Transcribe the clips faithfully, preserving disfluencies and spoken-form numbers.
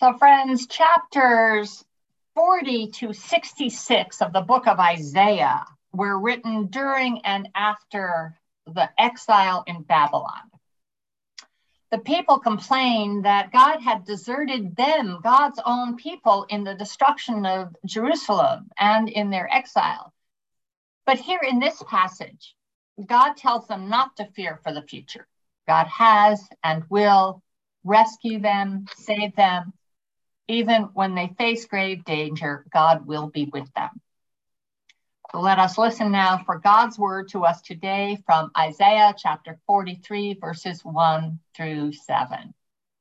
So friends, chapters forty to sixty-six of the book of Isaiah were written during and after the exile in Babylon. The people complained that God had deserted them, God's own people, in the destruction of Jerusalem and in their exile. But here in this passage, God tells them not to fear for the future. God has and will rescue them, save them. Even when they face grave danger, God will be with them. So let us listen now for God's word to us today from Isaiah chapter forty-three, verses one through seven.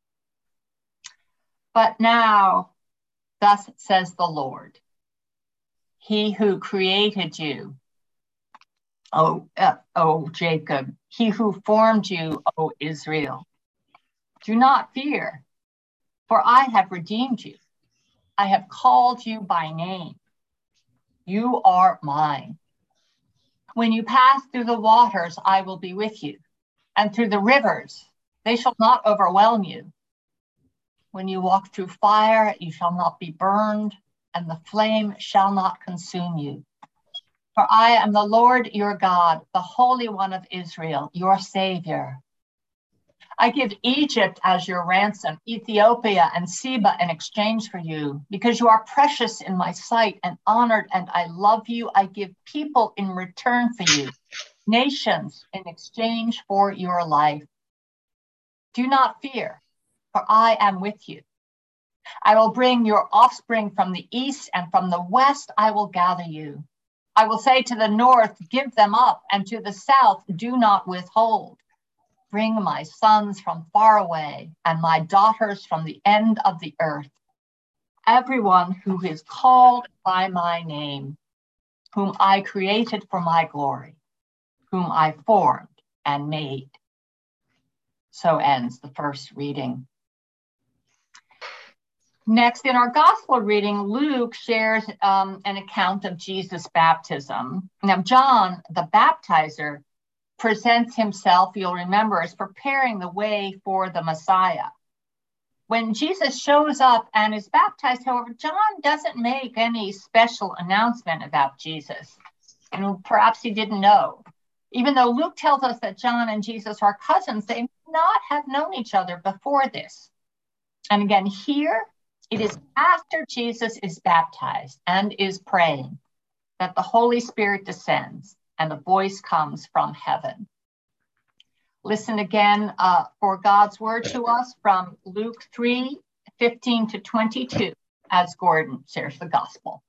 But now, thus says the Lord, He who created you, O, uh, o Jacob, He who formed you, O Israel, do not fear, for I have redeemed you. I have called you by name. You are mine. When you pass through the waters, I will be with you, and through the rivers, they shall not overwhelm you. When you walk through fire, you shall not be burned, and the flame shall not consume you. For I am the Lord your God, the Holy One of Israel, your Savior. I give Egypt as your ransom, Ethiopia and Seba in exchange for you, because you are precious in my sight and honored, and I love you. I give people in return for you, nations in exchange for your life. Do not fear, for I am with you. I will bring your offspring from the east, and from the west I will gather you. I will say to the north, give them up, and to the south, do not withhold. Bring my sons from far away and my daughters from the end of the earth. Everyone who is called by my name, whom I created for my glory, whom I formed and made. So ends the first reading. Next, in our gospel reading, Luke shares um, an account of Jesus' baptism. Now, John, the baptizer, presents himself, you'll remember, as preparing the way for the Messiah. When Jesus shows up and is baptized, however, John doesn't make any special announcement about Jesus. And perhaps he didn't know. Even though Luke tells us that John and Jesus are cousins, they may not have known each other before this. And again, here, it is after Jesus is baptized and is praying that the Holy Spirit descends and a voice comes from heaven. Listen again uh, for God's word to us from Luke three, fifteen to twenty-two, as Gordon shares the gospel.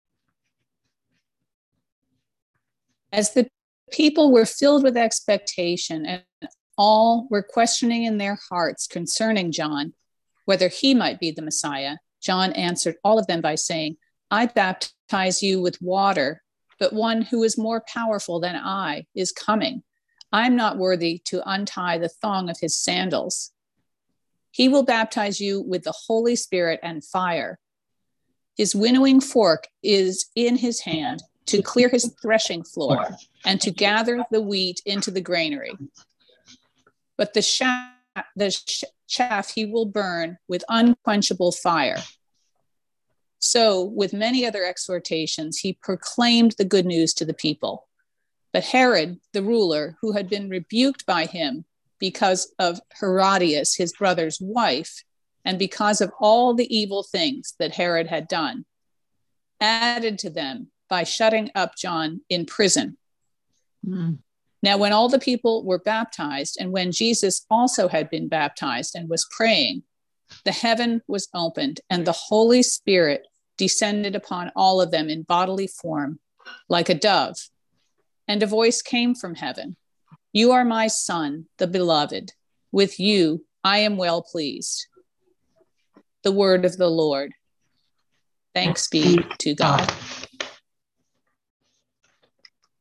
As the people were filled with expectation and all were questioning in their hearts concerning John, whether he might be the Messiah, John answered all of them by saying, I baptize you with water, but one who is more powerful than I is coming. I'm not worthy to untie the thong of his sandals. He will baptize you with the Holy Spirit and fire. His winnowing fork is in his hand to clear his threshing floor and to gather the wheat into the granary. But the chaff, the chaff he will burn with unquenchable fire. So, with many other exhortations, he proclaimed the good news to the people. But Herod, the ruler, who had been rebuked by him because of Herodias, his brother's wife, and because of all the evil things that Herod had done, added to them by shutting up John in prison. Mm. Now, when all the people were baptized, and when Jesus also had been baptized and was praying, the heaven was opened, and the Holy Spirit descended upon all of them in bodily form, like a dove. And a voice came from heaven, You are my Son, the beloved. With you I am well pleased. The word of the Lord. Thanks be to God.